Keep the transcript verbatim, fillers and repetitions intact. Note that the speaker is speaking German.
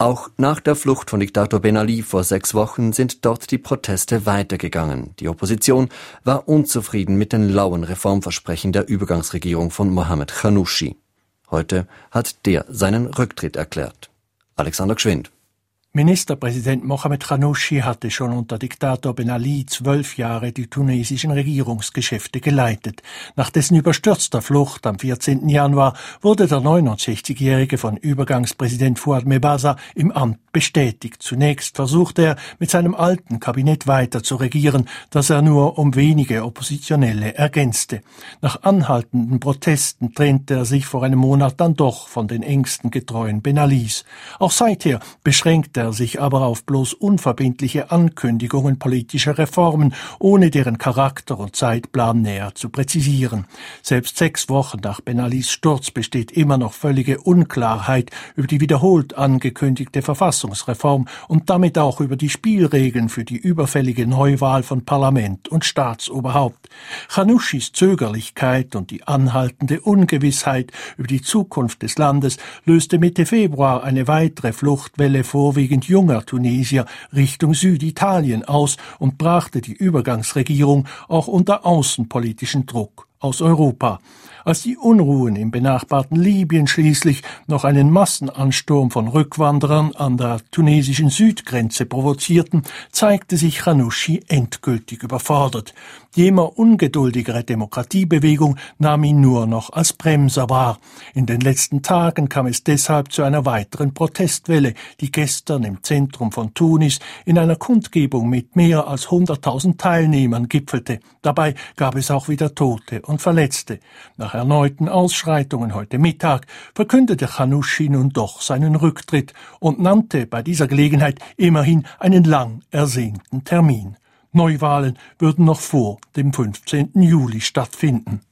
Auch nach der Flucht von Diktator Ben Ali vor sechs Wochen sind dort die Proteste weitergegangen. Die Opposition war unzufrieden mit den lauen Reformversprechen der Übergangsregierung von Mohamed Ghannouchi. Heute hat der seinen Rücktritt erklärt. Alexander Gschwind. Ministerpräsident Mohamed Ghannouchi hatte schon unter Diktator Ben Ali zwölf Jahre die tunesischen Regierungsgeschäfte geleitet. Nach dessen überstürzter Flucht am vierzehnten Januar wurde der neunundsechzigjährige von Übergangspräsident Fouad Mebazaa im Amt bestätigt. Zunächst versuchte er, mit seinem alten Kabinett weiter zu regieren, das er nur um wenige Oppositionelle ergänzte. Nach anhaltenden Protesten trennte er sich vor einem Monat dann doch von den engsten Getreuen Ben Alis. Auch seither beschränkte er sich aber auf bloß unverbindliche Ankündigungen politischer Reformen, ohne deren Charakter und Zeitplan näher zu präzisieren. Selbst sechs Wochen nach Ben Alis Sturz besteht immer noch völlige Unklarheit über die wiederholt angekündigte Verfassungsreform und damit auch über die Spielregeln für die überfällige Neuwahl von Parlament und Staatsoberhaupt. Ghannouchis Zögerlichkeit und die anhaltende Ungewissheit über die Zukunft des Landes löste Mitte Februar eine weitere Fluchtwelle vorwiegend junger Tunesier Richtung Süditalien aus und brachte die Übergangsregierung auch unter außenpolitischen Druck aus Europa. Als die Unruhen im benachbarten Libyen schließlich noch einen Massenansturm von Rückwanderern an der tunesischen Südgrenze provozierten, zeigte sich Ghannouchi endgültig überfordert. Die immer ungeduldigere Demokratiebewegung nahm ihn nur noch als Bremser wahr. In den letzten Tagen kam es deshalb zu einer weiteren Protestwelle, die gestern im Zentrum von Tunis in einer Kundgebung mit mehr als hunderttausend Teilnehmern gipfelte. Dabei gab es auch wieder Tote und Verletzte. Nach erneuten Ausschreitungen heute Mittag verkündete Ghannouchi nun doch seinen Rücktritt und nannte bei dieser Gelegenheit immerhin einen lang ersehnten Termin. Neuwahlen würden noch vor dem fünfzehnten Juli stattfinden.